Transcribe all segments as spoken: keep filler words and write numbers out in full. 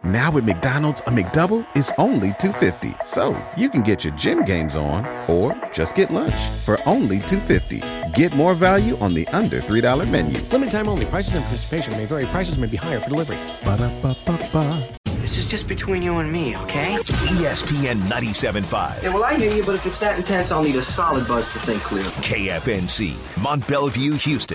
Now at McDonald's, a McDouble is only two dollars and fifty cents. So you can get your gym gains on or just get lunch for only two dollars and fifty cents. Get more value on the under three dollar menu. Limited time only. Prices and participation may vary. Prices may be higher for delivery. Ba-da-ba-ba-ba. This is just between you and me, okay? E S P N ninety-seven point five. Yeah, well, I hear you, but if it's that intense, I'll need a solid buzz to think clear. K F N C, Mont Bellevue, Houston.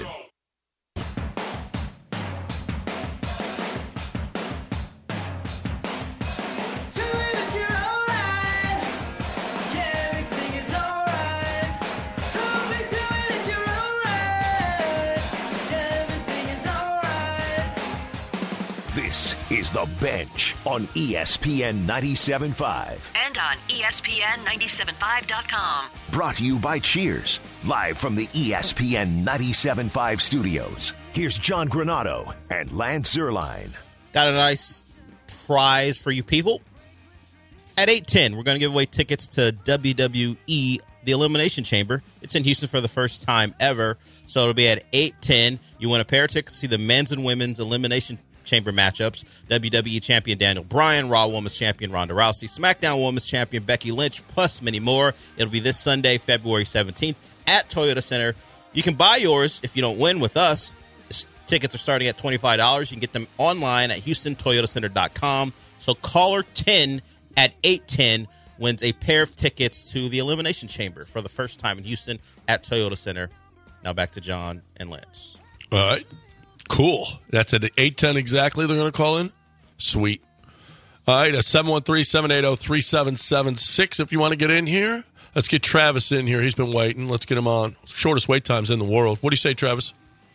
This is The Bench on E S P N ninety-seven point five. And on E S P N ninety-seven point five dot com. Brought to you by Cheers, live from the E S P N ninety-seven point five studios. Here's John Granado and Lance Zierlein. Got a nice prize for you people. At eight ten, we're going to give away tickets to W W E, the Elimination Chamber. It's in Houston for the first time ever, so it'll be at eight ten. You win a pair of tickets to see the men's and women's Elimination Chamber matchups. W W E champion Daniel Bryan, Raw Women's champion Ronda Rousey, SmackDown Women's champion Becky Lynch, plus many more. It'll be this Sunday, February seventeenth at Toyota Center. You can buy yours if you don't win with us. Tickets are starting at twenty-five dollars. You can get them online at houston toyota center dot com. So caller ten at eight ten wins a pair of tickets to the Elimination Chamber for the first time in Houston at Toyota Center. Now back to John and Lance. All right. Cool. That's at eight ten exactly they're going to call in? Sweet. All right, seven one three, seven eight zero, three seven seven six if you want to get in here. Let's get Travis in here. He's been waiting. Let's get him on. Shortest wait times in the world. What do you say, Travis?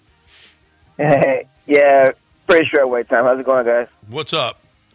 Hey, yeah, pretty short wait time. How's it going, guys? What's up?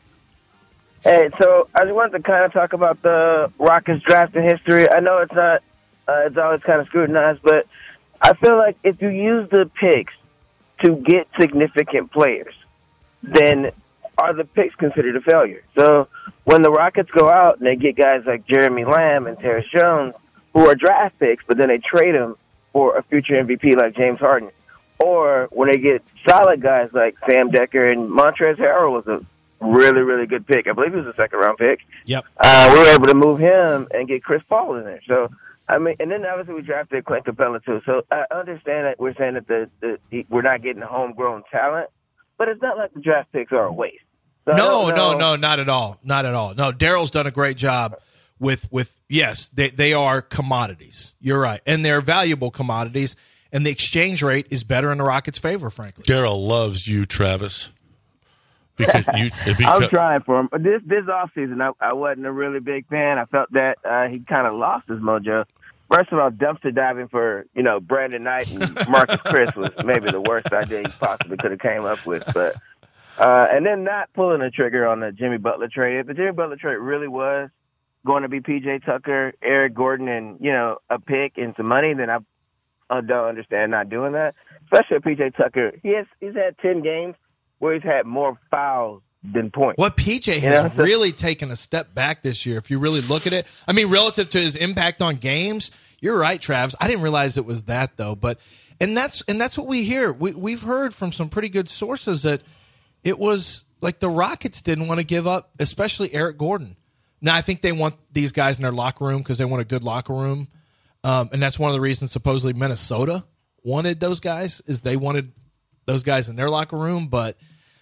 Hey, so I just wanted to kind of talk about the Rockets drafting history. I know it's not, uh, it's always kind of scrutinized, but I feel like if you use the picks to get significant players, then are the picks considered a failure? So when the Rockets go out and they get guys like Jeremy Lamb and Terrence Jones, who are draft picks, but then they trade them for a future M V P like James Harden, or when they get solid guys like Sam Decker and Montrezl Harrell was a really, really good pick. I believe he was a second-round pick. Yep. Uh, we were able to move him and get Chris Paul in there. So, I mean, and then obviously we drafted Clint Capella too. So I understand that we're saying that the, the we're not getting homegrown talent, but it's not like the draft picks are a waste. So no, no, no, not at all. Not at all. No, Daryl's done a great job with, with yes, they, they are commodities. You're right. And they're valuable commodities, and the exchange rate is better in the Rockets' favor, frankly. Daryl loves you, Travis. Because you, because, I'm trying for him. This this offseason, I, I wasn't a really big fan. I felt that uh, he kind of lost his mojo. First of all, dumpster diving for, you know, Brandon Knight and Marcus Chris was maybe the worst idea he possibly could have came up with. But uh, and then not pulling the trigger on the Jimmy Butler trade. If the Jimmy Butler trade really was going to be P J Tucker, Eric Gordon, and, you know, a pick and some money, then I, I don't understand not doing that. Especially P J Tucker. He has he's had ten games where he's had more fouls than points. What P J has you know? really taken a step back this year, if you really look at it. I mean, relative to his impact on games, you're right, Travis. I didn't realize it was that, though. But and that's and that's what we hear. We, we've heard from some pretty good sources that it was like the Rockets didn't want to give up, especially Eric Gordon. Now, I think they want these guys in their locker room because they want a good locker room. Um, and that's one of the reasons supposedly Minnesota wanted those guys, is they wanted those guys in their locker room. But,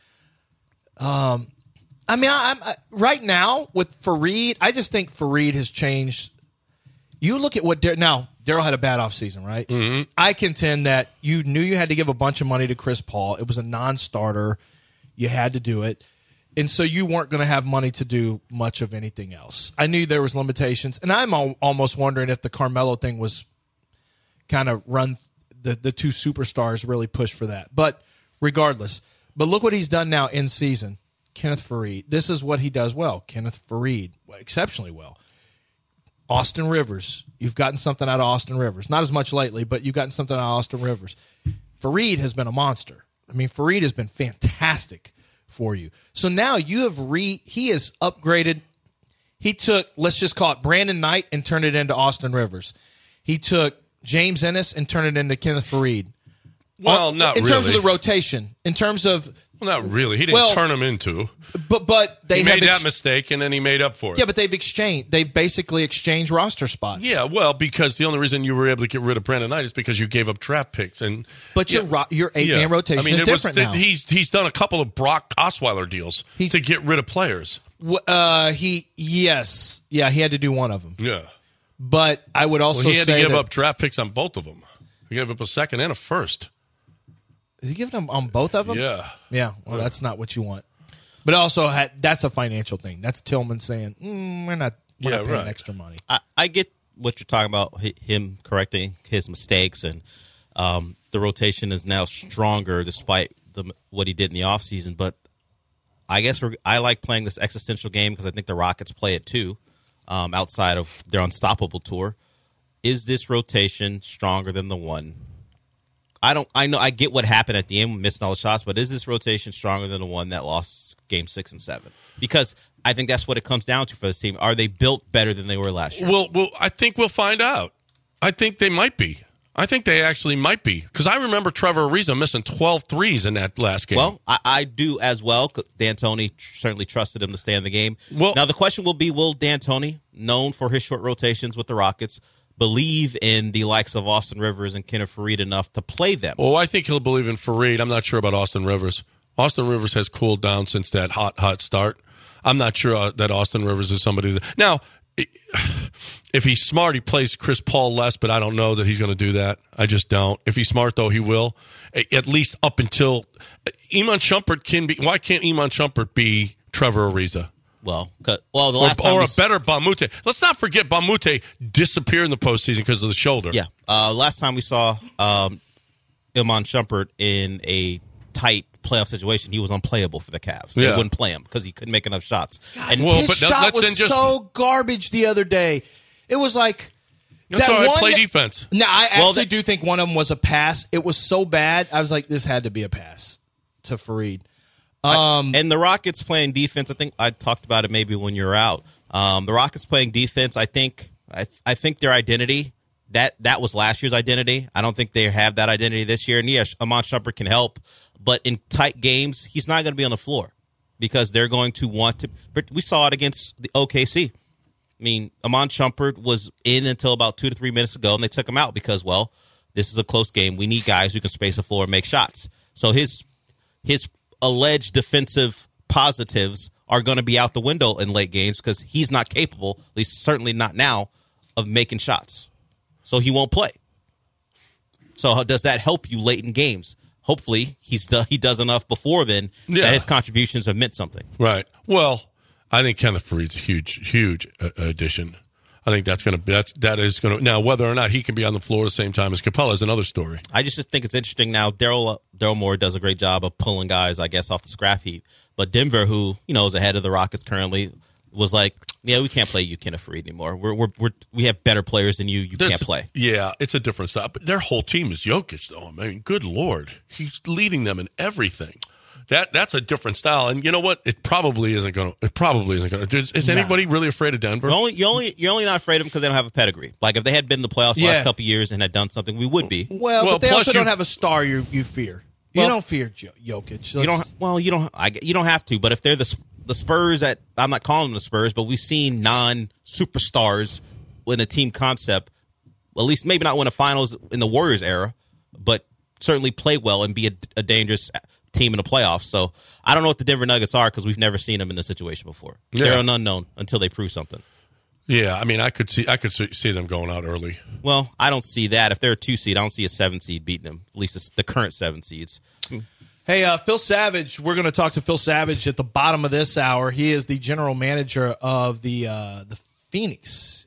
um, I mean, I, I, right now with Fareed, I just think Fareed has changed. You look at what Dar- – now, Daryl had a bad offseason, right? Mm-hmm. I contend that you knew you had to give a bunch of money to Chris Paul. It was a non-starter. You had to do it. And so you weren't going to have money to do much of anything else. I knew there was limitations. And I'm al- almost wondering if the Carmelo thing was kind of run – The, the two superstars really pushed for that. But regardless, but look what he's done now in season. Kenneth Faried. This is what he does well. Kenneth Faried, exceptionally well. Austin Rivers. You've gotten something out of Austin Rivers. Not as much lately, but you've gotten something out of Austin Rivers. Faried has been a monster. I mean, Faried has been fantastic for you. So now you have re he has upgraded. He took, let's just call it Brandon Knight and turned it into Austin Rivers. He took James Ennis and turn it into Kenneth Faried. Well, On, not in really. terms of the rotation, in terms of Well, not really. He didn't Well, turn him into. But but they he have made ex- that mistake, and then he made up for it. Yeah, but they've exchanged. They've basically exchanged roster spots. Yeah, well, because the only reason you were able to get rid of Brandon Knight is because you gave up draft picks, and But your ro- your eight man yeah. rotation I mean, is it was- different now. He's he's done a couple of Brock Osweiler deals He's- to get rid of players. W- Uh, he yes, yeah, he had to do one of them. Yeah, But I would also well, he had say to give that, up draft picks on both of them. He gave up a second and a first. Is he giving them on both of them? Yeah, Yeah. Well, that's not what you want. But also, had, that's a financial thing. That's Tillman saying, mm, "We're not, we're Yeah, not paying right. extra money." I, I get what you're talking about, hi- him correcting his mistakes, and um, the rotation is now stronger despite the, what he did in the offseason. But I guess we're, I like playing this existential game because I think the Rockets play it too, um, outside of their unstoppable tour. Is this rotation stronger than the one? I don't. I know. I get what happened at the end, missing all the shots, but is this rotation stronger than the one that lost game six and seven? Because I think that's what it comes down to for this team. Are they built better than they were last year? Well, well, I think we'll find out. I think they might be. I think they actually might be. Because I remember Trevor Ariza missing twelve threes in that last game. Well, I, I do as well. D'Antoni certainly trusted him to stay in the game. Well, now the question will be: will D'Antoni, known for his short rotations with the Rockets, believe in the likes of Austin Rivers and Kenneth Faried enough to play them? Oh, I think he'll believe in Faried. I'm not sure about Austin Rivers. Austin Rivers has cooled down since that hot, hot start. I'm not sure uh, that Austin Rivers is somebody that... Now, if he's smart, he plays Chris Paul less, but I don't know that he's going to do that. I just don't. If he's smart, though, he will. At least up until... Iman Shumpert can be... Why can't Iman Shumpert be Trevor Ariza? Well, well, the last or, time or we a better Bamute. Let's not forget Bamute disappeared in the postseason because of the shoulder. Yeah. Uh, last time we saw um, Iman Shumpert in a tight playoff situation, he was unplayable for the Cavs. They Yeah. wouldn't play him because he couldn't make enough shots. And Well, His but shot let's was then just- so garbage the other day. It was like That's that all right. one. Play defense. No, I actually Well, that- do think one of them was a pass. It was so bad. I was like, this had to be a pass to Faried. Um, and the Rockets playing defense, I think I talked about it maybe when you were out. Um, the Rockets playing defense, I think I, th- I think their identity, that that was last year's identity. I don't think they have that identity this year. And yes, Iman Shumpert can help, but in tight games, he's not going to be on the floor because they're going to want to. We saw it against the O K C. I mean, Iman Shumpert was in until about two to three minutes ago, and they took him out because, well, this is a close game. We need guys who can space the floor and make shots. So his his alleged defensive positives are going to be out the window in late games because he's not capable, at least certainly not now, of making shots. So he won't play. So how does that help you late in games? Hopefully he's done, he does enough before then Yeah. that his contributions have meant something. Right. Well, I think Kenneth Faried's a huge, huge uh, addition. I think that's going to that's that is going to now whether or not he can be on the floor at the same time as Capella is another story. I just think it's interesting now. Daryl Daryl Morey does a great job of pulling guys, I guess, off the scrap heap. But Denver, who you know is ahead of the Rockets currently, was like, "Yeah, we can't play you, Kenneth Faried, anymore. We're we're, we're we have better players than you. You That's- can't play." Yeah, it's a different style. But their whole team is Jokic, though. I mean, good Lord, he's leading them in everything. That that's a different style, and you know what? It probably isn't going to. It probably isn't going to. Is, is anybody really afraid of Denver? You're only you only you're only not afraid of them because they don't have a pedigree. Like if they had been in the playoffs the Yeah. last couple of years and had done something, we would be. well, Well, but they plus also you- don't have a star you you fear. You Well- don't fear Jo- Jokic. You don't. Well, you don't. I, you don't have to. But if they're the the Spurs, at I'm not calling them the Spurs, but we've seen non superstars win a team concept. At least maybe not win a finals in the Warriors era, but certainly play well and be a, a dangerous team in the playoffs. So I don't know what the Denver Nuggets are because we've never seen them in this situation before. Yeah. They're an unknown until they prove something. Yeah, I mean, I could see I could see see them going out early. Well, I don't see that. If they're a two seed, I don't see a seven seed beating them. At least it's the current seven seeds. Hey, uh, Phil Savage. We're going to talk to Phil Savage at the bottom of this hour. He is the general manager of the uh, the Phoenix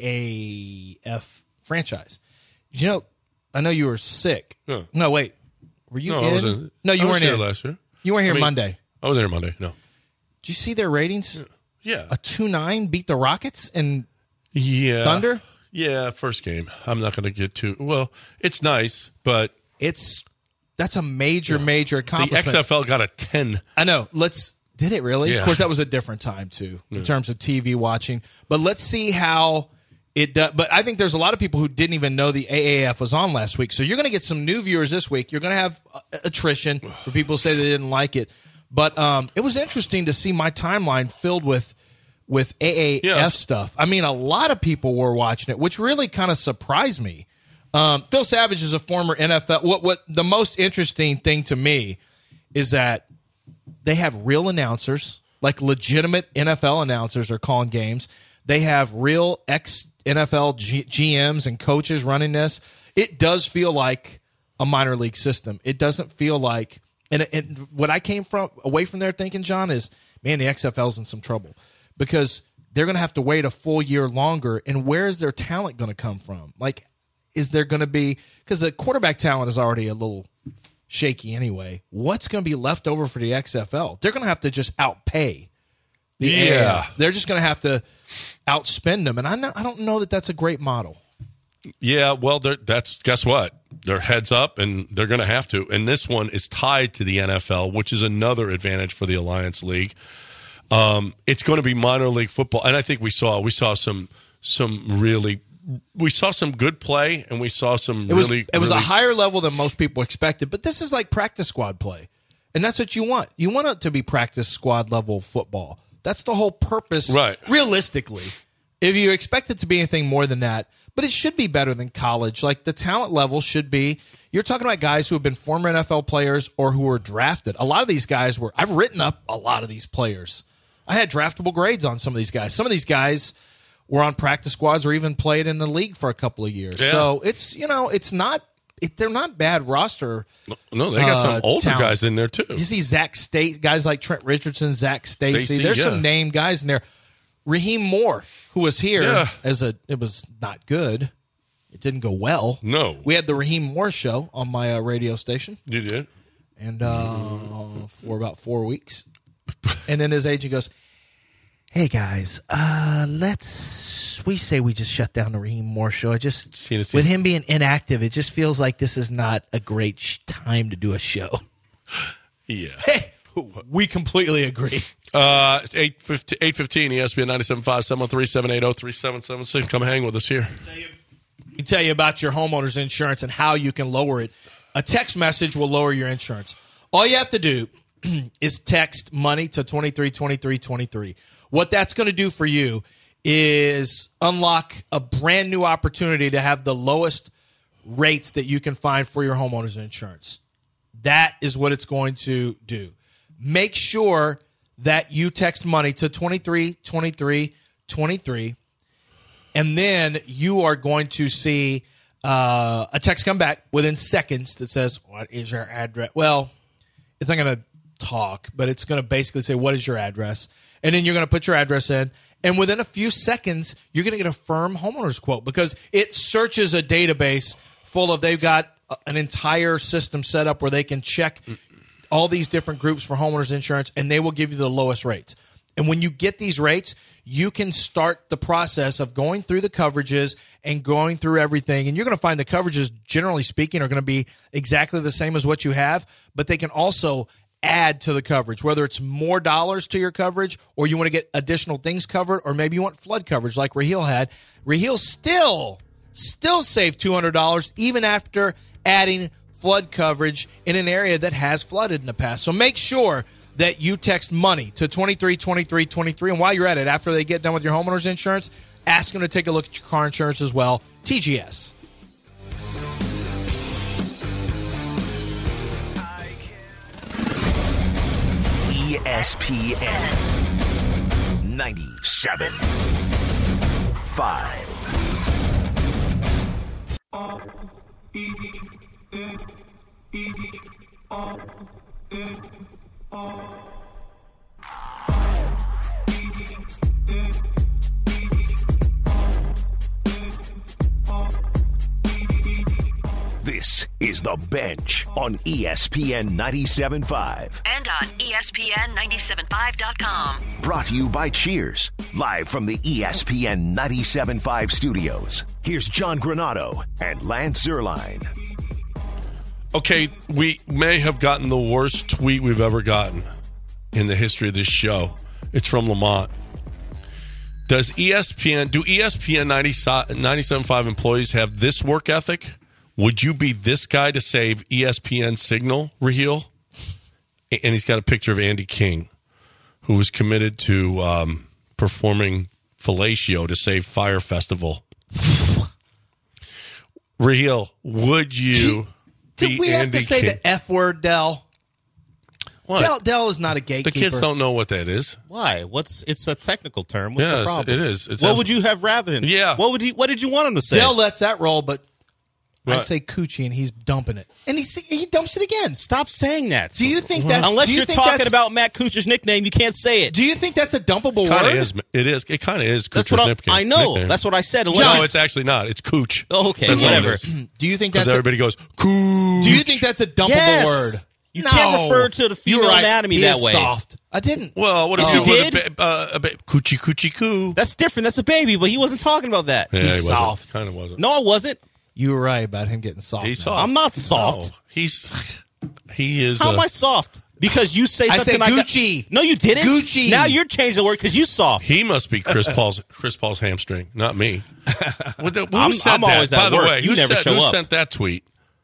A A F franchise. You know, I know you were sick. Yeah. No, wait. Were you No, I in? wasn't- no, you I was weren't here in last year. You weren't here I mean, Monday. I was there Monday. No. Did you see their ratings? Yeah. A two nine beat the Rockets and Yeah. Thunder? Yeah, first game. I'm not going to get too well. It's nice, but It's that's a major, major the accomplishment. X F L got a ten. I know. Let's did it really? Yeah. Of course, that was a different time too in terms of T V watching. But let's see how It does, but I think there's a lot of people who didn't even know the A A F was on last week. So you're going to get some new viewers this week. You're going to have uh, attrition where people say they didn't like it. But um, it was interesting to see my timeline filled with with A A F yeah. stuff. I mean, a lot of people were watching it, which really kind of surprised me. Um, Phil Savage is a former N F L. What what the most interesting thing to me is that they have real announcers, like legitimate N F L announcers are calling games. They have real ex-N F L G- GMs and coaches running this. It does feel like a minor league system. It doesn't feel like and, – and what I came from away from there thinking, John, is, man, the X F L's in some trouble because they're going to have to wait a full year longer, and where is their talent going to come from? Like, is there going to be – because the quarterback talent is already a little shaky anyway. What's going to be left over for the X F L? They're going to have to just outpay the yeah. A A F. They're just going to have to outspend them, and I know, I don't know that that's a great model. Yeah, well, that's guess what? They're heads up, and they're going to have to. And this one is tied to the N F L, which is another advantage for the Alliance League. Um, it's going to be minor league football, and I think we saw we saw some some really we saw some good play, and we saw some it was, really. It was really, a higher level than most people expected, but this is like practice squad play, and that's what you want. You want it to be practice squad level football. That's the whole purpose, right? Realistically, if you expect it to be anything more than that, but it should be better than college. Like the talent level should be. You're talking about guys who have been former N F L players or who were drafted. A lot of these guys were. I've written up a lot of these players. I had draftable grades on some of these guys. Some of these guys were on practice squads or even played in the league for a couple of years. Yeah. So it's you know it's not. It, they're not bad roster. No, they got uh, some older talent. guys in there too. You see Zach State, guys like Trent Richardson, Zach Stacy. Stacey, There's yeah. some name guys in there. Raheem Moore, who was here Yeah. as a, it was not good. It didn't go well. No, we had the Raheem Moore show on my uh, radio station. You did, and uh, for about four weeks, and then his agent goes, "Hey guys, uh, let's." We say we just shut down the Raheem Moore show. I just with him being inactive, it just feels like this is not a great sh- time to do a show. Yeah, hey, we completely agree. Uh, it's eight fifteen, E S P N ninety-seven point five, seven one three, seven eight zero, three seven seven six. Come hang with us here. We can tell you about your homeowner's insurance and how you can lower it. A text message will lower your insurance. All you have to do is text money to twenty-three twenty-three twenty-three. What that's going to do for you is unlock a brand new opportunity to have the lowest rates that you can find for your homeowner's insurance. That is what it's going to do. Make sure that you text money to twenty-three twenty-three twenty-three, and then you are going to see uh, a text come back within seconds that says, "What is your address?" Well, it's not going to talk, but it's going to basically say, "What is your address?" And then you're going to put your address in. And within a few seconds, you're going to get a firm homeowner's quote because it searches a database full of, they've got an entire system set up where they can check all these different groups for homeowners insurance, and they will give you the lowest rates. And when you get these rates, you can start the process of going through the coverages and going through everything. And you're going to find the coverages, generally speaking, are going to be exactly the same as what you have, but they can also add to the coverage, whether it's more dollars to your coverage or you want to get additional things covered, or maybe you want flood coverage like Raheel had. Raheel still, still saved two hundred dollars even after adding flood coverage in an area that has flooded in the past. So make sure that you text money to twenty-three twenty-three twenty-three. And while you're at it, after they get done with your homeowner's insurance, ask them to take a look at your car insurance as well. T G S. E S P N ninety-seven point five. This is The Bench on E S P N ninety-seven point five. And on E S P N ninety-seven point five dot com. Brought to you by Cheers, live from the E S P N ninety-seven point five studios. Here's John Granado and Lance Zierlein. Okay, we may have gotten the worst tweet we've ever gotten in the history of this show. It's from Lamont. Does E S P N, do E S P N ninety-seven point five employees have this work ethic? Would you be this guy to save E S P N signal, Raheel? And he's got a picture of Andy King, who was committed to um, performing fellatio to save Fire Festival. Raheel, would you Did be we have Andy to say King? the F word, Dell? What? Dell, Dell is not a gatekeeper. The kids don't know what that is. Why? What's it's a technical term. What's Yes, the problem? it is. It's what a- would you have rather than? Yeah. What would you? What did you want him to say? Dell lets that roll, but I Right. say coochie, and he's dumping it, and he he dumps it again. Stop saying that. Do you think that's unless do you you're think talking that's- about Matt Kuchar's nickname, you can't say it. Do you think that's a dumpable Kind word? of is. It is. It kind of is. That's Kuchar's what I'm, nickname- I know. nickname. That's what I said. Unless No, you- it's actually not. It's Cooch. Oh, okay, That's all it whatever. is. Do you think Because that's a, everybody goes, Cooch. do you think that's a dumpable Yes. word? You No. can't refer to the female You're right. anatomy He that is way. Soft. I didn't. Well, what if Yes, you you with did. a, ba- uh, a ba- coochie coochie coo? That's different. That's a baby, but he wasn't talking about that. Yeah, He's he wasn't. soft. Kind of wasn't. No, I wasn't. You were right about him getting soft. He's now. soft. I'm not soft. No, he's he is. How uh, am I soft? Because you say I something said like that- Gucci. No, you didn't. Gucci. Now you're changing the word because you soft. He must be Chris Paul's Chris Paul's hamstring, not me. What the- who I'm- said I'm that? always By at the work. way, You who, never sent, show who up. sent that tweet?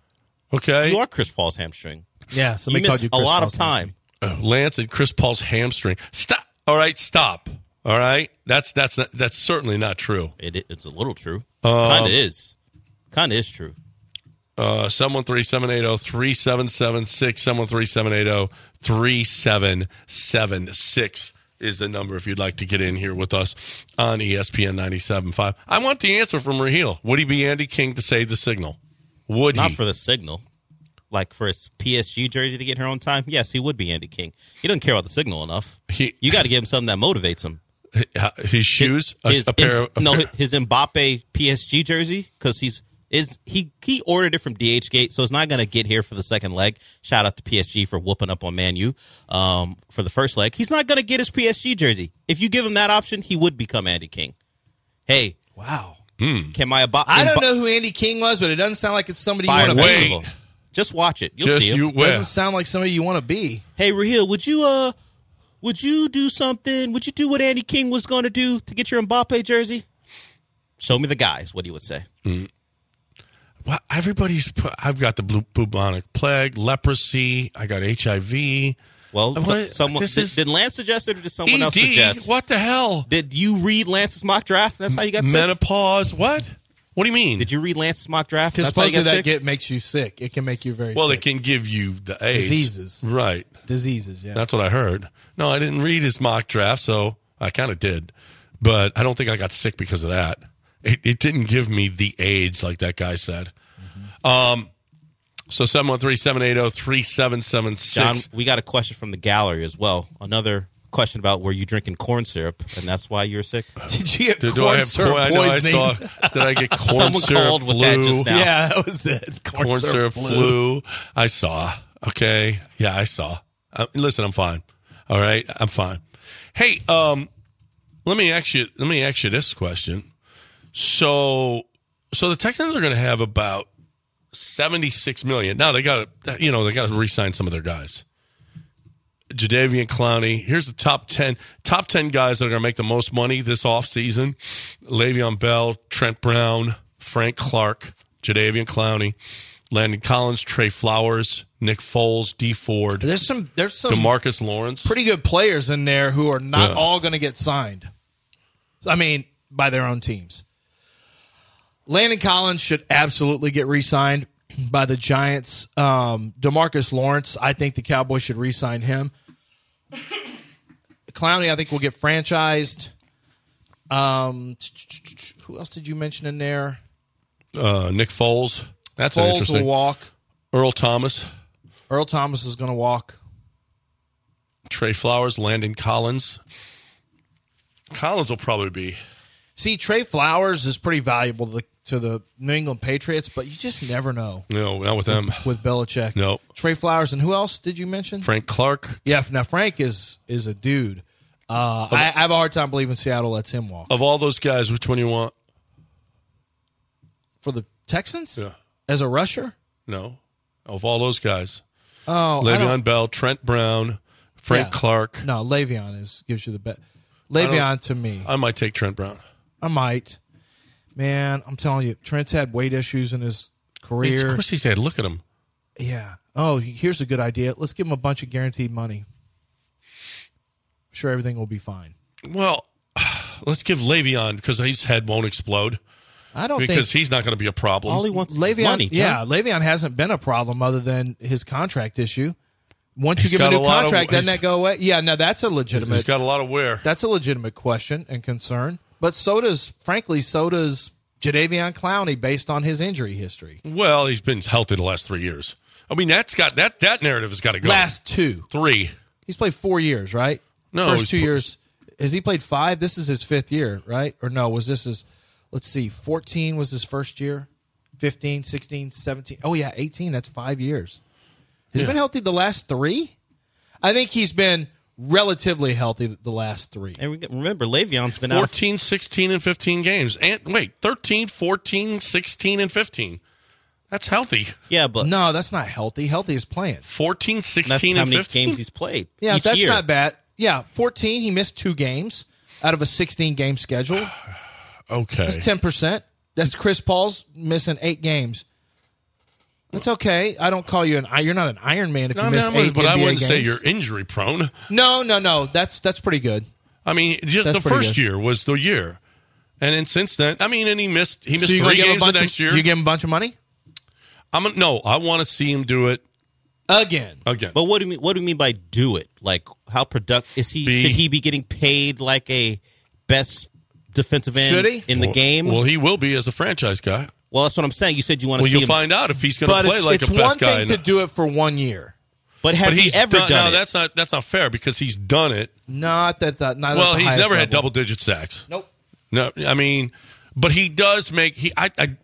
Okay, You are Chris Paul's hamstring. Yeah, You somebody called miss you a Chris lot of Paul's time. Uh, Lance and Chris Paul's hamstring. Stop. All right, stop. All right, that's that's not, that's certainly not true. It, it's a little true. Um, kind of is. Kind of is true. Uh, seven one three, seven eight zero, three seven seven six, seven one three, seven eight zero, three seven seven six is the number if you'd like to get in here with us on E S P N ninety-seven point five. I want the answer from Raheel. Would he be Andy King to save the signal? Would Not he? for the signal. Like for his P S G jersey to get here on time, yes, he would be Andy King. He doesn't care about the signal enough. He- you got to give him something that motivates him. His shoes? A- His, a, pair of... a no, pair- his Mbappe P S G jersey because he's is he he ordered it from D H Gate, so it's not going to get here for the second leg. Shout out to P S G for whooping up on Man U um, for the first leg. He's not going to get his P S G jersey. If you give him that option, he would become Andy King. Hey, Wow. can my Mbappe? I don't know who Andy King was, but it doesn't sound like it's somebody you Fire want to Wait. be. Festival. Just watch it. You'll Just see him. you It where? doesn't sound like somebody you want to be. Hey, Raheel, would you uh, would you do something? Would you do what Andy King was going to do to get your Mbappe jersey? Show me the guys. What he would say. Well, everybody's. Put, I've got the blue, bubonic plague, leprosy. I got H I V. Well, What? so, someone This did, is- did Lance suggest it or did someone E else D. suggest? What the hell? Did you read Lance's mock draft? That's how you got sick. Menopause. What? What do you mean? Did you read Lance's mock draft? Because That's how you supposedly got that sick? get makes you sick. It can make you very well, sick. it can give you the AIDS. Diseases. Right. Diseases, yeah. That's what I heard. No, I didn't read his mock draft, so I kind of did. But I don't think I got sick because of that. It, it didn't give me the AIDS like that guy said. Mm-hmm. Um, so seven one three, seven eight zero, three seven seven John, six. we got a question from the gallery as well. Another question about were you drinking corn syrup, and that's why you were sick? Did you get Did, do corn I have syrup corn? I know I poisoning? saw. Did I get corn Someone syrup called with flu? that just now. Yeah, that was it. Corn, Corn syrup flu. I saw. Okay. Yeah, I saw. Uh, listen, I'm fine. All right, I'm fine. Hey, um, let me ask you. Let me ask you this question. So, so the Texans are going to have about seventy-six million. Now they got to, you know, they got to re-sign some of their guys. Jadeveon Clowney. Here's the top ten. Top ten guys that are going to make the most money this offseason. Le'Veon Bell, Trent Brown, Frank Clark, Jadeveon Clowney, Landon Collins, Trey Flowers, Nick Foles, D Ford, There's some there's some DeMarcus Lawrence. pretty good players in there who are not Yeah. all going to get signed. I mean, by their own teams. Landon Collins should absolutely get re-signed by the Giants. Um, DeMarcus Lawrence, I think the Cowboys should re-sign him. Clowney, I think, will get franchised. Um, who else did you mention in there? Uh, Nick Foles. That's an Foles interesting. will walk. Earl Thomas, Earl Thomas is going to walk. Trey Flowers, Landon Collins. Collins will probably be. See, Trey Flowers is pretty valuable to the, to the New England Patriots, but you just never know No, not with them. with Belichick. No. Trey Flowers, and who else did you mention? Frank Clark. Yeah, now Frank is is a dude. Uh, I, I have a hard time believing Seattle lets him walk. Of all those guys, which one you want? For the Texans? Yeah. As a rusher? No. Of all those guys. Oh, I Le'Veon don't- Bell, Trent Brown, Frank yeah. Clark. No, Le'Veon is gives you the bet. Le'Veon to me. I might take Trent Brown. I might. Man, I'm telling you, Trent's had weight issues in his career. Of course he's had. Look at him. Yeah. Oh, here's a good idea. Let's give him a bunch of guaranteed money. I'm sure everything will be fine. Well, let's give Le'Veon, because his head won't explode. I don't because think he's not going to be a problem. All he wants Le'Veon, is money. John. Yeah, Le'Veon hasn't been a problem other than his contract issue. Once He's you give him a got new a lot of- contract, doesn't he's- that go away? Yeah, no, that's a He's legitimate. got a lot of wear. That's a legitimate question and concern. But so does, frankly, so does Jadeveon Clowney based on his injury history. Well, he's been healthy the last three years. I mean, that's got that that narrative has got to go. Last two. Three. He's played four years, right? No, First he's two pl- years. Has he played five? This is his fifth year, right? Or no, was this his, let's see, fourteen was his first year? fifteen, sixteen, seventeen. Oh, yeah, eighteen. That's five years. He's Yeah. been healthy the last three? I think he's been relatively healthy the last three. And we- remember, Le'Veon's been out. of- fourteen, sixteen, and fifteen games. And wait, thirteen, fourteen, sixteen, and fifteen. That's healthy. Yeah, but No, that's not healthy. Healthy is playing. fourteen, that's sixteen, how and many fifteen. games he's played. Yeah, each that's year. not bad. Yeah, fourteen, he missed two games out of a sixteen-game schedule. Okay. That's ten percent. That's Chris Paul's missing eight games. That's okay. I don't call you an you're not an Iron Man if No, you miss no, eight but I N B A wouldn't say games. you're injury prone. No, no, no. That's that's pretty good. I mean, just That's the pretty first good. year was the year, and then since then, I mean, and he missed he missed So you gonna three give him a games the bunch next of, year. do you give him a bunch of money I'm a, no, I want to see him do it again? again. But what do you mean? What do you mean by do it? Like how productive is he? Be- should he be getting paid like a best defensive end Should he? in the well, game? Well, he will be as a franchise guy. Well, that's what I'm saying. You said you want to Well, see you'll him, find out if he's going to But play it's, like it's a best one guy. thing to do it for one year. but has but he he's ever done, done no, it? that's not that's not fair because he's done it. Not that. that not Well, at the he's highest never had level. double digit sacks. Nope. No, I mean, but he does make he I, I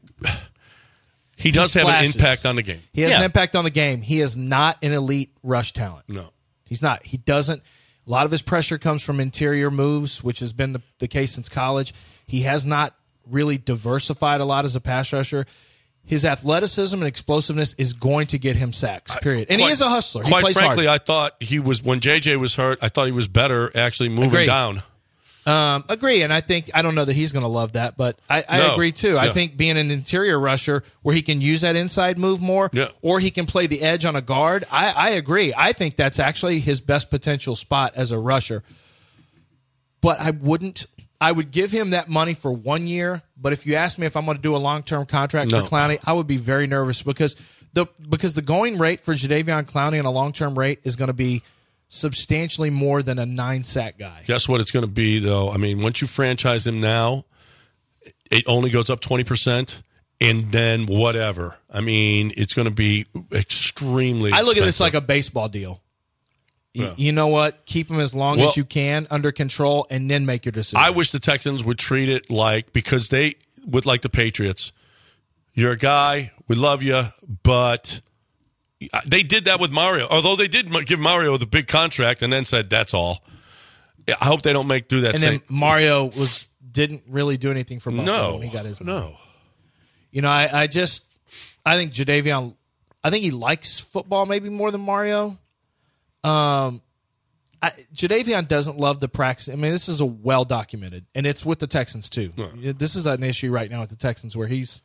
he does have an splashes. impact on the game. He has Yeah. an impact on the game. He is not an elite rush talent. No. He's not. He doesn't. A lot of his pressure comes from interior moves, which has been the, the case since college. He has not really diversified a lot as a pass rusher. His athleticism and explosiveness is going to get him sacks, period. And Quite- he is a hustler. He Quite plays frankly, hard. I thought he was when J J was hurt. I thought he was better actually moving Agreed. down. Um, agree, and I think I don't know that he's going to love that, but I, I No. agree too. I Yeah. think being an interior rusher where he can use that inside move more, Yeah. or he can play the edge on a guard. I, I agree. I think that's actually his best potential spot as a rusher. But I wouldn't. I would give him that money for one year. But if you ask me if I'm going to do a long term contract No. for Clowney, I would be very nervous because the because the going rate for Jadeveon Clowney on a long term rate is going to be substantially more than a nine sack guy. Guess what it's going to be, though? I mean, once you franchise him now, it only goes up twenty percent, and then whatever. I mean, it's going to be extremely I look at this expensive. like a baseball deal. Y- Yeah. You know what? Keep him as long Well- as you can under control, and then make your decision. I wish the Texans would treat it like, because they would like the Patriots. You're a guy, we love you, but they did that with Mario. Although they did give Mario the big contract and then said, that's all. I hope they don't make do that and same. then Mario was didn't really do anything for Buffalo No, when he got his money. no. You know, I, I just I think Jadeveon. I think he likes football maybe more than Mario. Um, I, Jadeveon doesn't love the practice. I mean, this is a well documented, and it's with the Texans too. This is an issue right now with the Texans where he's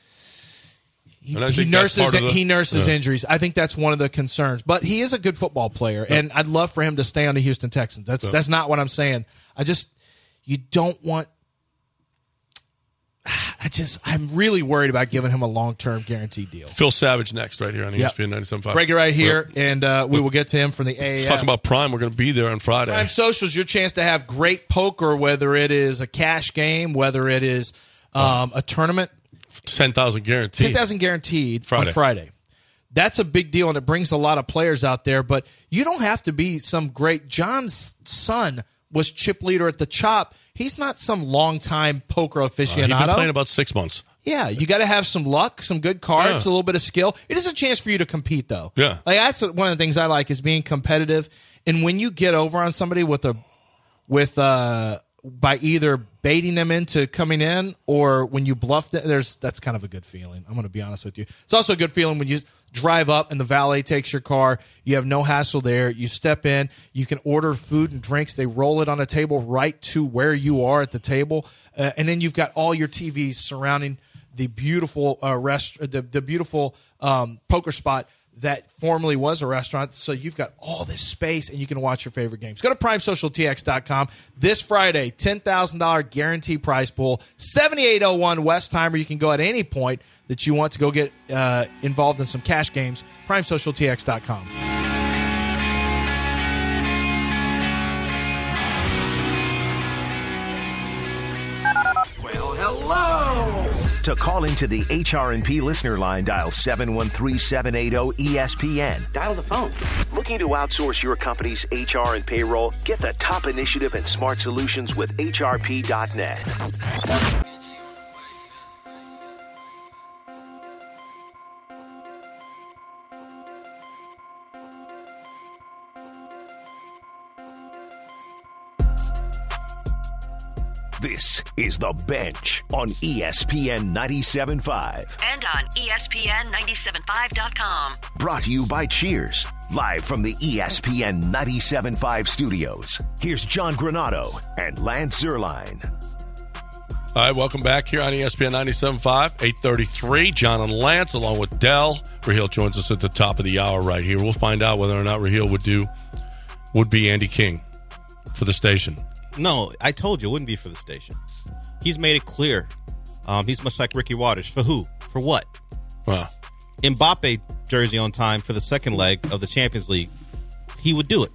he, And I he think that's nurses part of the- he nurses yeah. injuries. I think that's one of the concerns. But he is a good football player, and I'd love for him to stay on the Houston Texans. That's that's not what I'm saying. I just you don't want. I just I'm really worried about giving him a long term guaranteed deal. Phil Savage next, right here on E Yep. S P N ninety-seven point five. Break it right here, and uh, we will get to him from the A A F. Talking about Prime, we're going to be there on Friday. Prime Socials, your chance to have great poker, whether it is a cash game, whether it is um, a tournament. ten thousand guaranteed. ten thousand guaranteed Friday. on Friday. That's a big deal, and it brings a lot of players out there, but you don't have to be some great. John's son was chip leader at the Chop. He's not some long-time poker Uh, aficionado. he's been playing about six months. Yeah, you got to have some luck, some good cards, Yeah. a little bit of skill. It is a chance for you to compete, though. Yeah. like that's one of the things I like is being competitive. And when you get over on somebody with a, with uh, by either baiting them into coming in, or when you bluff them, there's that's kind of a good feeling. I'm going to be honest with you. It's also a good feeling when you drive up and the valet takes your car. You have no hassle there. You step in. You can order food and drinks. They roll it on a table right to where you are at the table, uh, and then you've got all your T Vs surrounding the beautiful uh, rest, the the beautiful um, poker spot that formerly was a restaurant. So you've got all this space, and you can watch your favorite games. Go to prime social t x dot com. This Friday, ten thousand dollars guarantee prize pool, seventy-eight oh one Westheimer. You can go at any point that you want to go get uh, involved in some cash games. prime social t x dot com. Well, hello. To call into the H R and P listener line, dial seven one three, seven eight zero, E S P N. Dial the phone. Looking to outsource your company's H R and payroll? Get the top initiative and smart solutions with H R P dot net. This is The Bench on E S P N ninety-seven point five. And on E S P N ninety-seven point five dot com. Brought to you by Cheers. Live from the E S P N ninety-seven point five studios. Here's John Granado and Lance Zierlein. All right, welcome back here on E S P N ninety-seven point five, eight thirty-three. John and Lance along with Dell. Raheel joins us at the top of the hour right here. We'll find out whether or not Raheel would do, would be Andy King for the station. No, I told you it wouldn't be for the station. He's made it clear. Um, he's much like Ricky Waters. For who? For what? Wow. Mbappe jersey on time for the second leg of the Champions League. He would do it.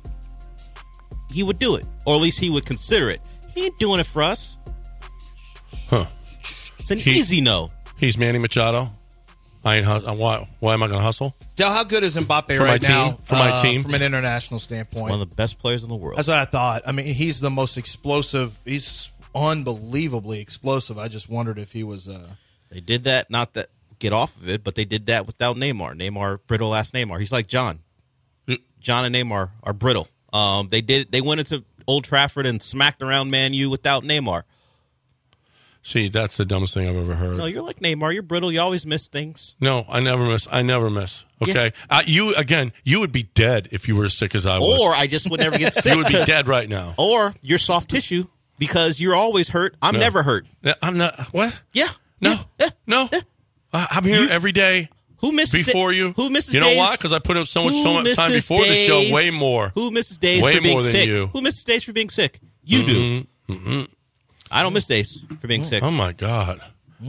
He would do it. Or at least he would consider it. He ain't doing it for us. Huh. It's an He- easy no. He's Manny Machado. I ain't. hus- Why? Why am I going to hustle? Del, how good is Mbappe For my right now? team? For my uh, team? From an international standpoint. One of the best players in the world. That's what I thought. I mean, he's the most explosive. He's unbelievably explosive. I just wondered if he was. Uh... They did that, not that get off of it, but they did that without Neymar. Neymar, brittle ass Neymar. He's like John. John and Neymar are brittle. Um, they did. They went into Old Trafford and smacked around Man U without Neymar. See, that's the dumbest thing I've ever heard. No, you're like Neymar. You're brittle. You always miss things. No, I never miss. I never miss. Okay, yeah. uh, you again. You would be dead if you were as sick as I was. Or I just would never get sick. You would be dead right now. Or you're soft tissue because you're always hurt. I'm No. never hurt. No, I'm not. What? Yeah. No. Yeah. Yeah. No. Yeah. I- I'm here You- every day. Who misses before da- you? Who misses You know days? why? Because I put in so much Who so much time misses before the show. days? Way more. Who misses days Way for being more than sick? you. Who misses days for being sick? You do. Mm-hmm. I don't miss days for being sick. Oh my God.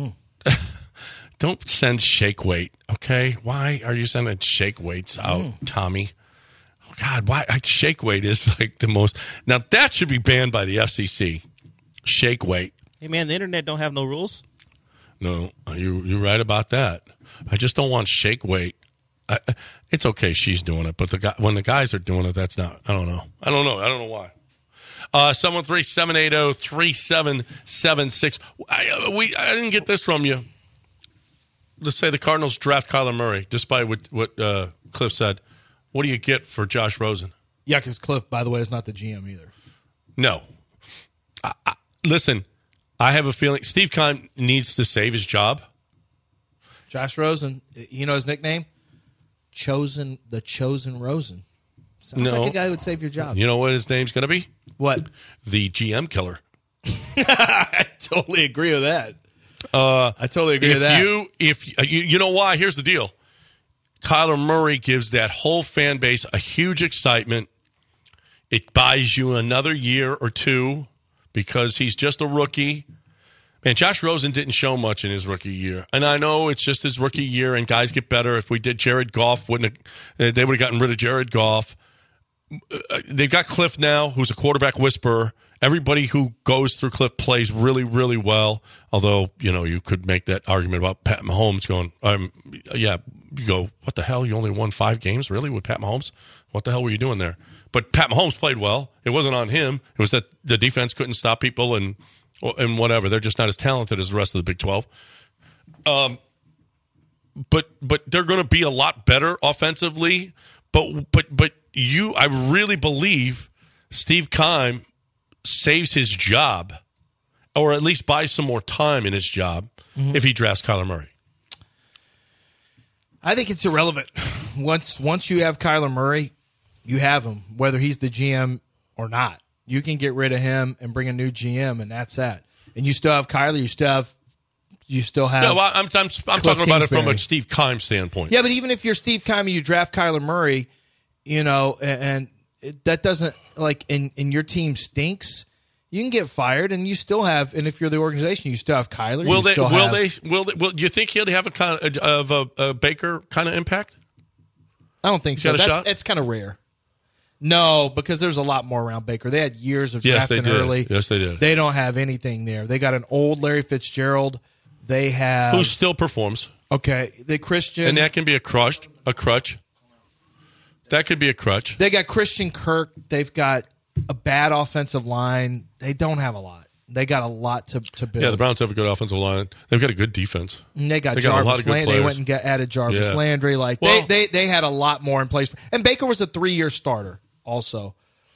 Don't send shake weight, okay? Why are you sending shake weights out, Mm. Tommy? Oh God, why I, shake weight is like the most. Now that should be banned by the F C C. Shake weight. Hey man, the internet don't have no rules. No, you you're right about that. I just don't want shake weight. I, it's okay, she's doing it, but the guy, when the guys are doing it, that's not. I don't know. I don't know. I don't know why. Uh, seven one three, seven eight zero, three seven seven six. I, uh, we, I didn't get this from you. Let's say the Cardinals draft Kyler Murray, despite what, what uh, Cliff said. What do you get for Josh Rosen? Yeah, because Cliff, by the way, is not the G M either. No. I, I, listen, I have a feeling Steve Keim needs to save his job. Josh Rosen, you know his nickname? Chosen, the Chosen Rosen. Sounds No. like a guy who would save your job. You know what his name's going to be? What? The G M killer. I totally agree with that. Uh, I totally agree if with that. You, if you, you know why? Here's the deal. Kyler Murray gives that whole fan base a huge excitement. It buys you another year or two because he's just a rookie. Man, Josh Rosen didn't show much in his rookie year. And I know it's just his rookie year and guys get better. If we did Jared Goff, wouldn't have, they would have gotten rid of Jared Goff. They've got Cliff now, who's a quarterback whisperer. Everybody who goes through Cliff plays really, really well. Although, you know, you could make that argument about Pat Mahomes going, um, yeah, you go, what the hell? You only won five games, really, with Pat Mahomes? What the hell were you doing there? But Pat Mahomes played well. It wasn't on him. It was that the defense couldn't stop people and and whatever. They're just not as talented as the rest of the Big twelve. Um, but but they're going to be a lot better offensively. But but but you, I really believe Steve Keim saves his job or at least buy some more time in his job Mm-hmm. if he drafts Kyler Murray? I think it's irrelevant. Once once you have Kyler Murray, you have him, whether he's the G M or not. You can get rid of him and bring a new G M, and that's that. And you still have Kyler. You still have. You still have. No, well, I'm I'm, I'm talking about it from a Steve Keim standpoint. Yeah, but even if you're Steve Keim and you draft Kyler Murray, you know, and, and it, that doesn't like, and, and your team stinks. You can get fired, and you still have. And if you're the organization, you still have Kyler. Will you they? Still Will have, they? Will they? Will you think he'll have a kind of, of a, a Baker kind of impact? I don't think He's so. got a That's shot? it's kind of rare. No, because there's a lot more around Baker. They had years of Yes, they drafting did. early. Yes, they did. They don't have anything there. They got an old Larry Fitzgerald. They have Who still performs? okay. The Christian And that can be a crutch. A crutch. That could be a crutch. They got Christian Kirk. They've got a bad offensive line. They don't have a lot. They got a lot to, to build. Yeah, the Browns have a good offensive line. They've got a good defense. And they got They got a lot Jarvis of good Landry. They players. went and got, added Jarvis Yeah. Landry. Like Well- they, they they had a lot more in place. And Baker was a three year starter also.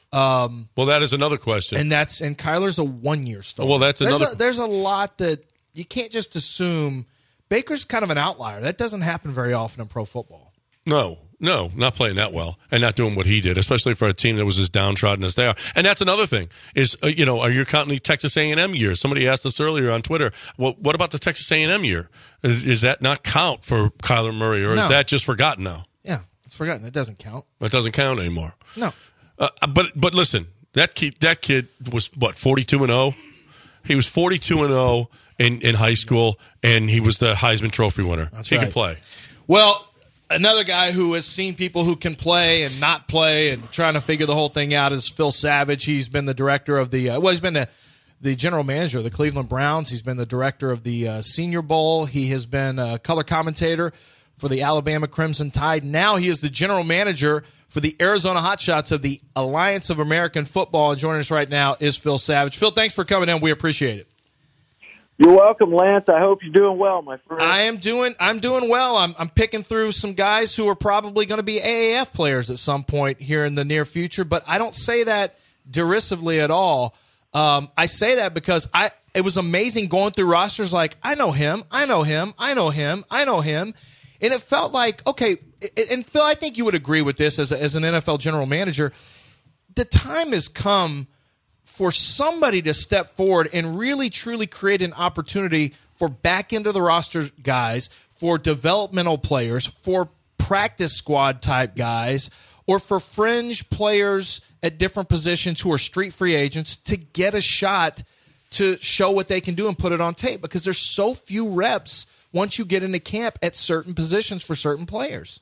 Um, Well, that is another question. and that's and Kyler's a one year starter. Well, that's there's another- A, there's a lot that you can't just assume. Baker's kind of an outlier. That doesn't happen very often in pro football. No, no, not playing that well and not doing what he did, especially for a team that was as downtrodden as they are. And that's another thing is, uh, you know, are you counting the Texas A and M year? Somebody asked us earlier on Twitter, well, what about the Texas A and M year? Is, is that not count for Kyler Murray, or No. is that just forgotten now? Yeah, it's forgotten. It doesn't count. It doesn't count anymore. No. Uh, but but listen, that kid, that kid was, what, forty-two and oh? He was forty-two and oh in, in high school, and he was the Heisman Trophy winner. That's he right. can play. Well, another guy who has seen people who can play and not play and trying to figure the whole thing out is Phil Savage. He's been the director of the uh, well, he's been the, the general manager of the Cleveland Browns. He's been the director of the uh, Senior Bowl. He has been a color commentator for the Alabama Crimson Tide. Now he is the general manager for the Arizona Hotshots of the Alliance of American Football. And joining us right now is Phil Savage. Phil, thanks for coming in. We appreciate it. You're welcome, Lance. I hope you're doing well, my friend. I am doing. I'm doing well. I'm. I'm picking through some guys who are probably going to be A A F players at some point here in the near future. But I don't say that derisively at all. Um, I say that because I. It was amazing going through rosters. Like I know him. I know him. I know him. I know him. And it felt like okay. And Phil, I think you would agree with this as a, as an N F L general manager. The time has come for somebody to step forward and really truly create an opportunity for back into the roster guys, for developmental players, for practice squad type guys, or for fringe players at different positions who are street free agents to get a shot to show what they can do and put it on tape, because there's so few reps once you get into camp at certain positions for certain players.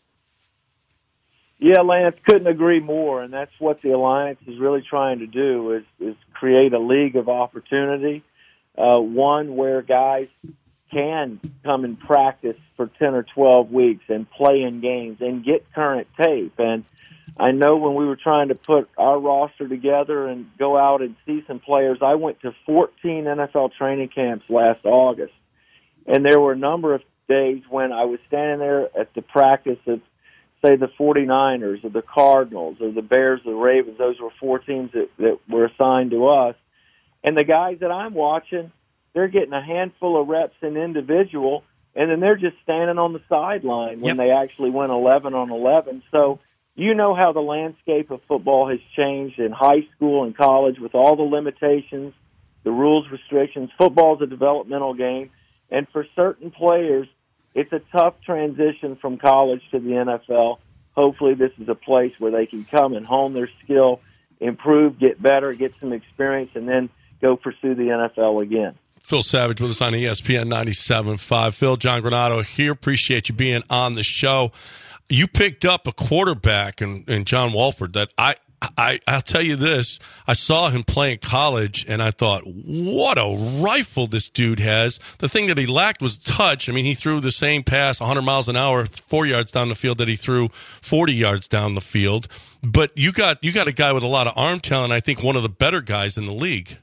Yeah, Lance, couldn't agree more, and that's what the Alliance is really trying to do is, is create a league of opportunity, uh, one where guys can come and practice for ten or twelve weeks and play in games and get current tape. And I know when we were trying to put our roster together and go out and see some players, I went to fourteen N F L training camps last August, and there were a number of days when I was standing there at the practice of, say, the forty-niners or the Cardinals or the Bears or the Ravens. Those were four teams that, that were assigned to us. And the guys that I'm watching, they're getting a handful of reps in individual, and then they're just standing on the sideline when Yep. they actually went eleven on eleven. So you know how the landscape of football has changed in high school and college with all the limitations, the rules, restrictions. Football is a developmental game, and for certain players, it's a tough transition from college to the N F L. Hopefully this is a place where they can come and hone their skill, improve, get better, get some experience, and then go pursue the N F L again. Phil Savage with us on E S P N ninety-seven point five. Phil, John Granato here. Appreciate you being on the show. You picked up a quarterback in, in John Wolford that I, I, I'll tell you this. I saw him play in college, and I thought, what a rifle this dude has. The thing that he lacked was touch. I mean, he threw the same pass one hundred miles an hour, four yards down the field that he threw forty yards down the field. But you got you got a guy with a lot of arm talent, I think one of the better guys in the league.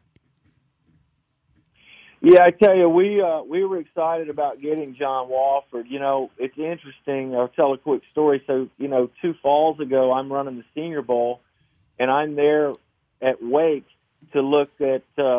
Yeah, I tell you, we uh, we were excited about getting John Walford. You know, it's interesting. I'll tell a quick story. So, you know, two falls ago, I'm running the Senior Bowl, and I'm there at Wake to look at uh,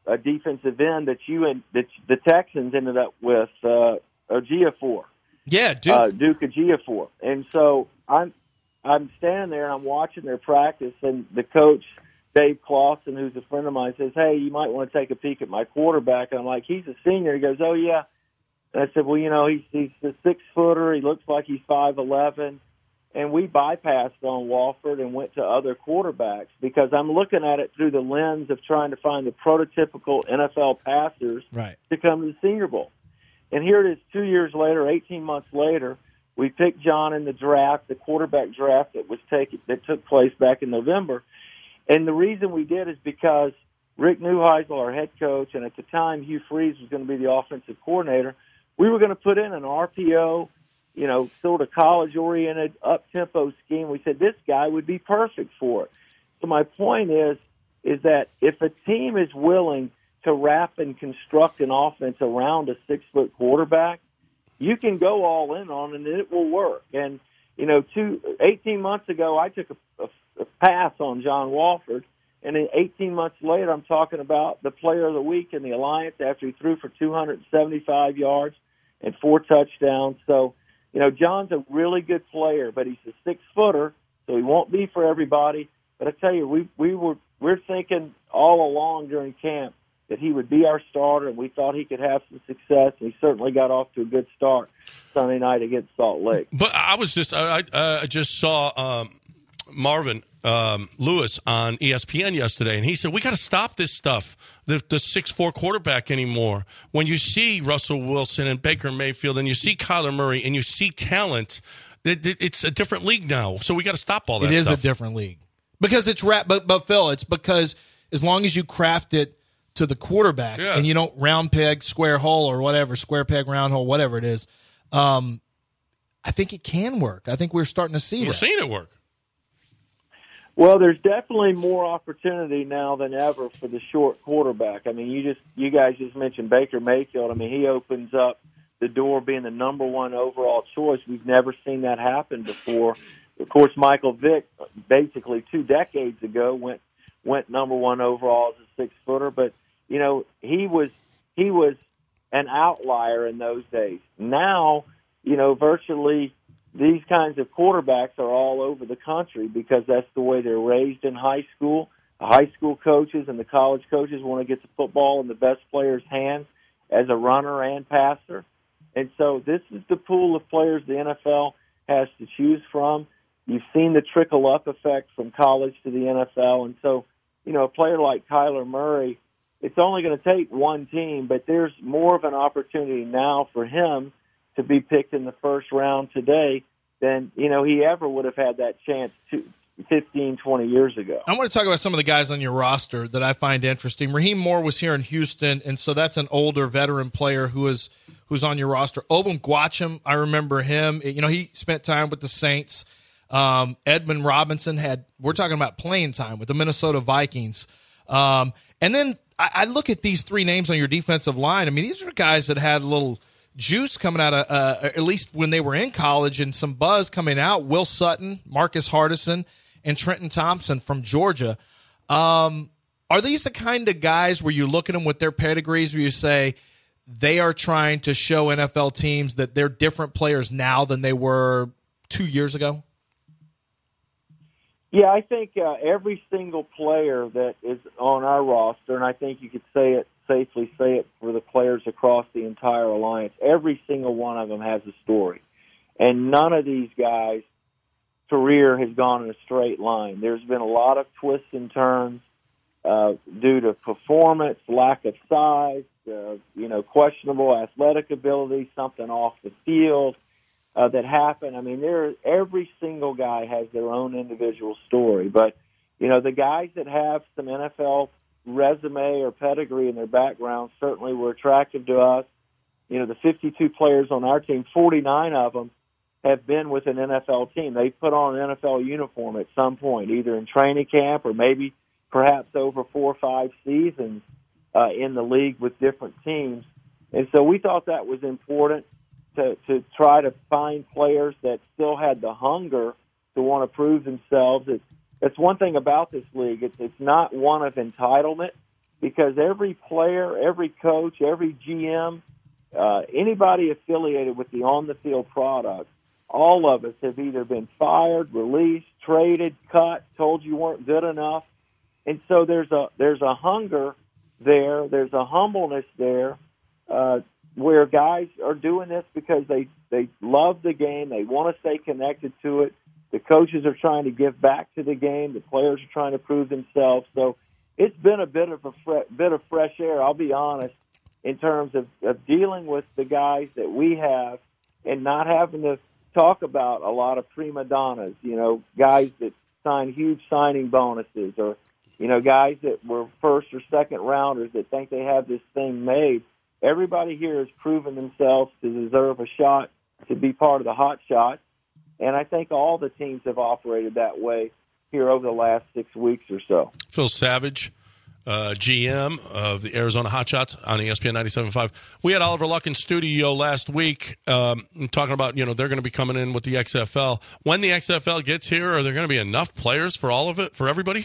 a defensive end that you and that the Texans ended up with, uh, Ejiofor. Yeah, Duke. Uh, Duke Ejiofor. And so I'm I'm standing there and I'm watching their practice, and the coach, Dave Clawson, who's a friend of mine, says, "Hey, you might want to take a peek at my quarterback." And I'm like, "He's a senior." He goes, "Oh, yeah." And I said, "Well, you know, he's, he's a six-footer. He looks like he's five eleven. And we bypassed on Wofford and went to other quarterbacks because I'm looking at it through the lens of trying to find the prototypical N F L passers right. to come to the Senior Bowl. And here it is two years later, eighteen months later, we picked John in the draft, the quarterback draft that was taken, that took place back in November. And the reason we did is because Rick Neuheisel, our head coach, and at the time Hugh Freeze was going to be the offensive coordinator, we were going to put in an R P O, you know, sort of college-oriented, up-tempo scheme. We said this guy would be perfect for it. So my point is, is that if a team is willing to wrap and construct an offense around a six-foot quarterback, you can go all in on it, and it will work. And, you know, two, eighteen months ago, I took a, a, a pass on John Wofford, and then eighteen months later, I'm talking about the player of the week in the Alliance after he threw for two hundred seventy-five yards and four touchdowns. So, you know, John's a really good player, but he's a six-footer, so he won't be for everybody. But I tell you, we we were we're thinking all along during camp that he would be our starter, and we thought he could have some success. And he certainly got off to a good start Sunday night against Salt Lake. But I was just I I just saw um, Marvin um, Lewis on E S P N yesterday, and he said we got to stop this stuff. The, the six four quarterback anymore. When you see Russell Wilson and Baker Mayfield and you see Kyler Murray and you see talent, it, it, it's a different league now. So we got to stop all that It is stuff. a different league. Because it's rap, but, but Phil, it's because as long as you craft it to the quarterback yeah. and you don't round peg, square hole or whatever, square peg, round hole, whatever it is, um, I think it can work. I think we're starting to see We're that. seeing it work. Well, there's definitely more opportunity now than ever for the short quarterback. I mean, you just you guys just mentioned Baker Mayfield. I mean, he opens up the door being the number one overall choice. We've never seen that happen before. Of course, Michael Vick, basically two decades ago, went went number one overall as a six footer. But you know, he was he was an outlier in those days. Now, you know, virtually these kinds of quarterbacks are all over the country because that's the way they're raised in high school. The high school coaches and the college coaches want to get the football in the best player's hands as a runner and passer. And so this is the pool of players the N F L has to choose from. You've seen the trickle-up effect from college to the N F L. And so, you know, a player like Kyler Murray, it's only going to take one team, but there's more of an opportunity now for him to be picked in the first round today than, you know, he ever would have had that chance to fifteen, twenty years ago. I want to talk about some of the guys on your roster that I find interesting. Raheem Moore was here in Houston, and so that's an older veteran player who is who's on your roster. Obum Gwacham, I remember him. You know, he spent time with the Saints. Um, Edmund Robinson had, we're talking about playing time with the Minnesota Vikings. Um, and then I, I look at these three names on your defensive line. I mean, these are guys that had a little juice coming out of, uh, at least when they were in college, and some buzz coming out. Will Sutton, Marcus Hardison, and Trenton Thompson from Georgia. Um, are these the kind of guys where you look at them with their pedigrees where you say they are trying to show N F L teams that they're different players now than they were two years ago? Yeah, I think uh, every single player that is on our roster, and I think you could say it safely say it for the players across the entire alliance, every single one of them has a story. And none of these guys' career has gone in a straight line. There's been a lot of twists and turns uh, due to performance, lack of size, uh, you know, questionable athletic ability, something off the field uh, that happened. I mean, there every single guy has their own individual story. But, you know, the guys that have some N F L resume or pedigree in their background certainly were attractive to us. You know, the fifty-two players on our team, forty-nine of them have been with an N F L team. They put on an N F L uniform at some point, either in training camp or maybe perhaps over four or five seasons uh, in the league with different teams. And so we thought that was important to, to try to find players that still had the hunger to want to prove themselves. It's, it's one thing about this league. It's, it's not one of entitlement. because every player, every coach, every G M, uh, anybody affiliated with the on-the-field product, all of us have either been fired, released, traded, cut, told you weren't good enough. And so there's a there's a hunger there, there's a humbleness there, uh, where guys are doing this because they, they love the game, they want to stay connected to it. The coaches are trying to give back to the game. The players are trying to prove themselves. So it's been a bit of a fre- bit of fresh air, I'll be honest, in terms of, of dealing with the guys that we have and not having to talk about a lot of prima donnas, you know, guys that sign huge signing bonuses or, you know, guys that were first or second rounders that think they have this thing made. Everybody here has proven themselves to deserve a shot to be part of the hot shots. And I think all the teams have operated that way here over the last six weeks or so. Phil Savage, uh, G M of the Arizona Hotshots on E S P N ninety-seven point five. We had Oliver Luck in studio last week um, talking about, you know, they're going to be coming in with the X F L. When the X F L gets here, are there going to be enough players for all of it, for everybody?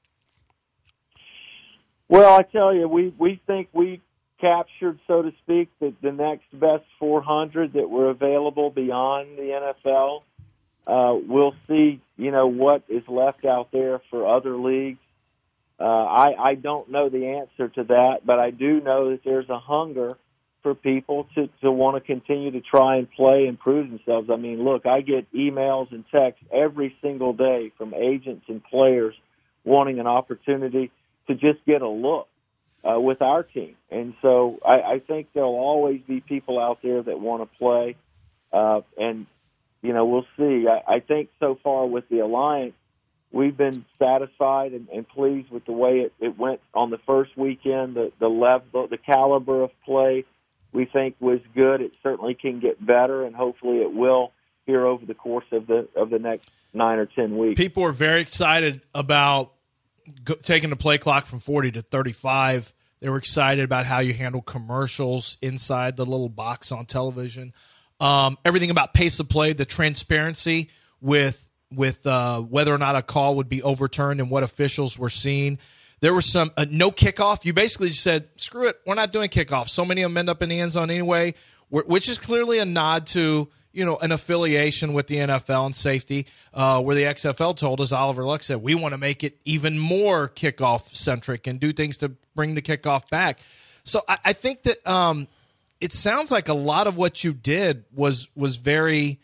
Well, I tell you, we, we think we captured, so to speak, the, the next best four hundred that were available beyond the N F L. Uh, we'll see, you know, what is left out there for other leagues. Uh, I, I don't know the answer to that, but I do know that there's a hunger for people to, to want to continue to try and play and prove themselves. I mean, look, I get emails and texts every single day from agents and players wanting an opportunity to just get a look uh, with our team. And so I, I think there'll always be people out there that want to play, uh, and you know, we'll see. I, I think so far with the Alliance, we've been satisfied and, and pleased with the way it, it went on the first weekend. The, the level, the caliber of play, we think was good. It certainly can get better, and hopefully it will here over the course of the of the next nine or ten weeks. People are very excited about go, taking the play clock from forty to thirty-five. They were excited about how you handle commercials inside the little box on television. Um, everything about pace of play, the transparency with with uh, whether or not a call would be overturned and what officials were seeing. There was some uh, no kickoff. You basically just said, screw it, we're not doing kickoff. So many of them end up in the end zone anyway, which is clearly a nod to, you know, an affiliation with the N F L and safety, uh, where the X F L told us, Oliver Luck said, we want to make it even more kickoff-centric and do things to bring the kickoff back. So I, I think that um, – it sounds like a lot of what you did was was very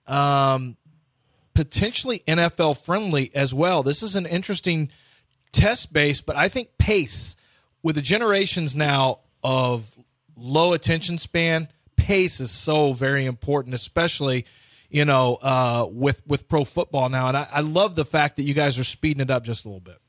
um, potentially N F L friendly as well. This is an interesting test base, but I think pace with the generations now of low attention span, pace is so very important, especially you know uh, with with pro football now. And I, I love the fact that you guys are speeding it up just a little bit.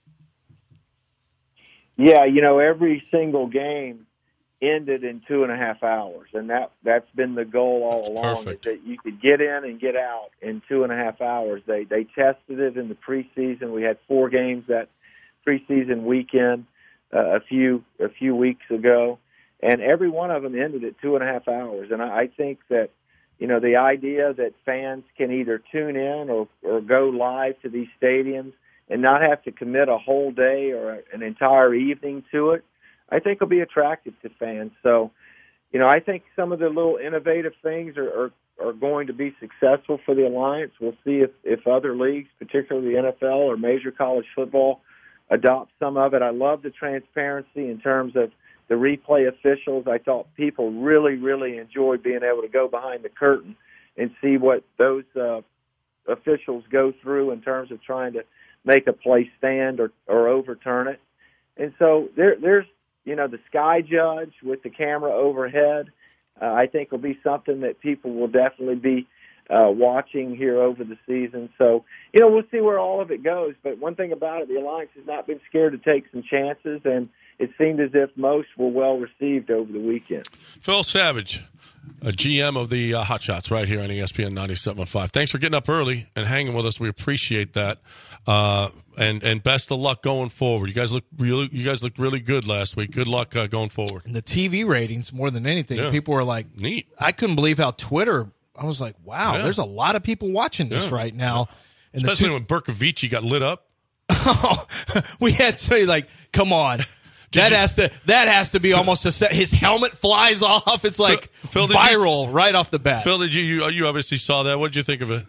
Yeah, you know, every single game ended in two and a half hours, and that that's been the goal all that's along. Perfect. Is that you could get in and get out in two and a half hours. They they tested it in the preseason. We had four games that preseason weekend uh, a few a few weeks ago, and every one of them ended at two and a half hours. And I, I think that you know the idea that fans can either tune in or or go live to these stadiums and not have to commit a whole day or an entire evening to it, I think will be attractive to fans. So, you know, I think some of the little innovative things are, are, are going to be successful for the Alliance. We'll see if, if other leagues, particularly the N F L or major college football, adopt some of it. I love the transparency in terms of the replay officials. I thought people really, really enjoyed being able to go behind the curtain and see what those uh, officials go through in terms of trying to make a play stand or, or overturn it. And so there, there's, you know, the Sky Judge with the camera overhead, uh, I think will be something that people will definitely be uh, watching here over the season. So, you know, we'll see where all of it goes. But one thing about it, the Alliance has not been scared to take some chances, and it seemed as if most were well received over the weekend. Phil Savage, a G M of the uh, Hotshots right here on E S P N ninety-seven point five. Thanks for getting up early and hanging with us. We appreciate that. Uh, and and best of luck going forward. You guys look really you guys looked really good last week. Good luck uh, going forward. And the T V ratings more than anything. Yeah. People were like, neat. I couldn't believe how Twitter. I was like, wow, Yeah. there's a lot of people watching this Yeah. right now. And Especially the when Berkovici got lit up. we had to say, like, come on. that you, has to that has to be almost a set. His helmet flies off. It's like Phil, Phil, viral you, right off the bat. Phil, did you, you you obviously saw that? What did you think of it?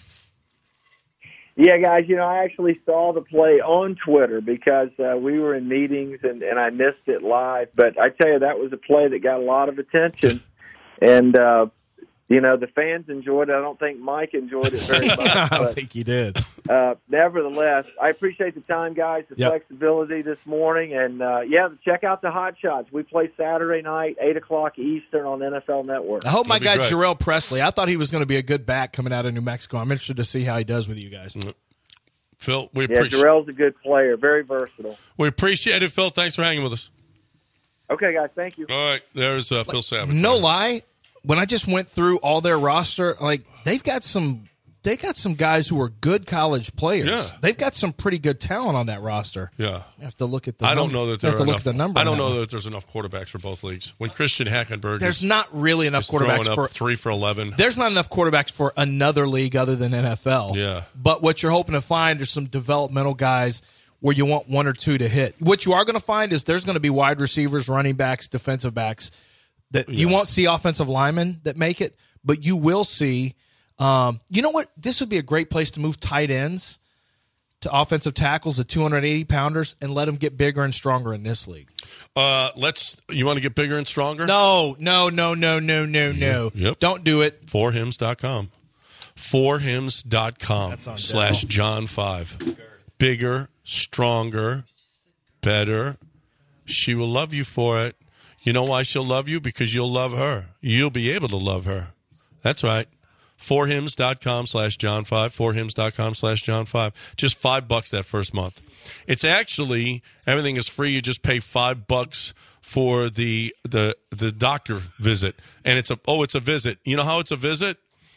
Yeah, guys, you know, I actually saw the play on Twitter because uh, we were in meetings and, and I missed it live. But I tell you, that was a play that got a lot of attention. and, uh, you know, the fans enjoyed it. I don't think Mike enjoyed it very much. I don't but, think he did. Uh, nevertheless, I appreciate the time, guys, the yep. flexibility this morning. And, uh, yeah, check out the Hot Shots. We play Saturday night, eight o'clock Eastern on N F L Network. I hope my guy great. Jarrell Presley, I thought he was going to be a good back coming out of New Mexico. I'm interested to see how he does with you guys. Phil, we yeah, appreciate Jarrell's a good player, very versatile. We appreciate it, Phil. Thanks for hanging with us. Okay, guys, thank you. All right, there's uh, Phil Savage. No lie, when I just went through all their roster, like they've got some, they got some guys who are good college players. Yeah. They've got some pretty good talent on that roster. Yeah, you have to look at the. I don't number. know that you there have to are look enough, at the number. I don't on that know one. that there's enough quarterbacks for both leagues. When Christian Hackenberg, There's is, not really enough is quarterbacks throwing for up three for eleven. There's not enough quarterbacks for another league other than N F L. Yeah. But what you're hoping to find are some developmental guys where you want one or two to hit. What you are going to find is there's going to be wide receivers, running backs, defensive backs that yeah. you won't see offensive linemen that make it, but you will see. Um, you know what? This would be a great place to move tight ends to offensive tackles, the two hundred eighty pounders, and let them get bigger and stronger in this league. Uh, let's. You want to get bigger and stronger? No, no, no, no, no, no, no. Yep. Don't do it. four hims dot com. four hims dot com slash Dell. John five. Bigger, stronger, better. She will love you for it. You know why she'll love you? Because you'll love her. You'll be able to love her. That's right. four hims dot com slash John five. four hims dot com slash John five. Just five bucks that first month. It's actually, everything is free. You just pay five bucks for the the the doctor visit. And it's a, oh, it's a visit. You know how it's a visit?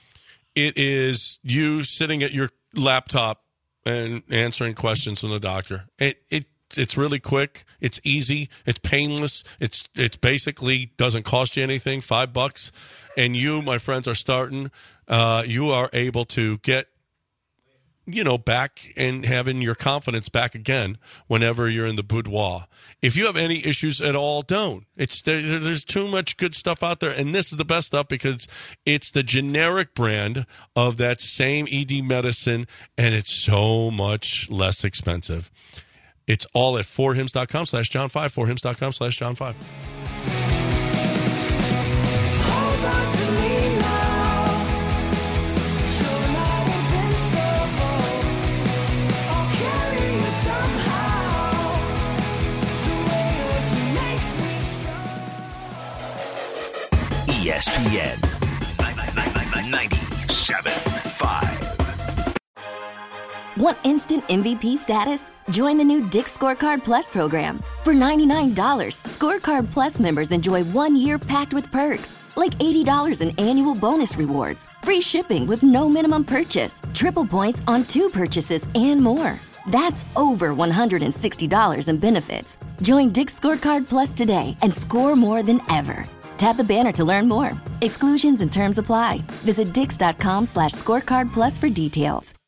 It is you sitting at your laptop and answering questions from the doctor. It it it's really quick. It's easy. It's painless. It's it's basically doesn't cost you anything. Five bucks, and you, my friends, are starting. Uh, you are able to get, you know, back and having your confidence back again whenever you're in the boudoir. If you have any issues at all, don't. It's there, there's too much good stuff out there, and this is the best stuff because it's the generic brand of that same E D medicine, and it's so much less expensive. It's all at four hims dot com slash John five. four hims dot com slash John five. E S P N ninety-seven point five. Want instant M V P status? Join the new Dick's Scorecard Plus program. For ninety-nine dollars, Scorecard Plus members enjoy one year packed with perks, like eighty dollars in annual bonus rewards, free shipping with no minimum purchase, triple points on two purchases, and more. That's over one hundred sixty dollars in benefits. Join Dick's Scorecard Plus today and score more than ever. Tap the banner to learn more. Exclusions and terms apply. Visit dix dot com slash scorecard plus for details.